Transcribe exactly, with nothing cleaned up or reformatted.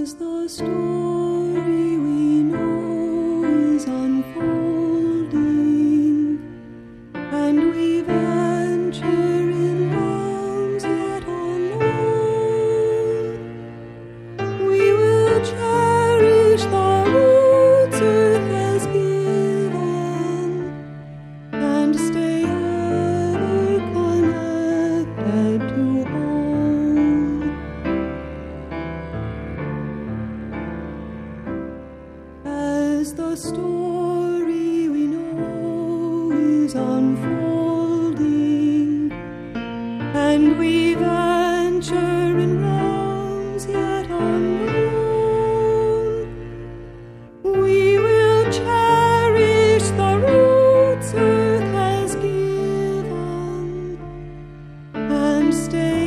As the story we know is unfolding, and we venture in realms yet unknown, we will cherish the roots earth has given, and stay ever connected to home. As the story we know is unfolding, and we venture in realms yet unknown, we will cherish the roots earth has given, and stay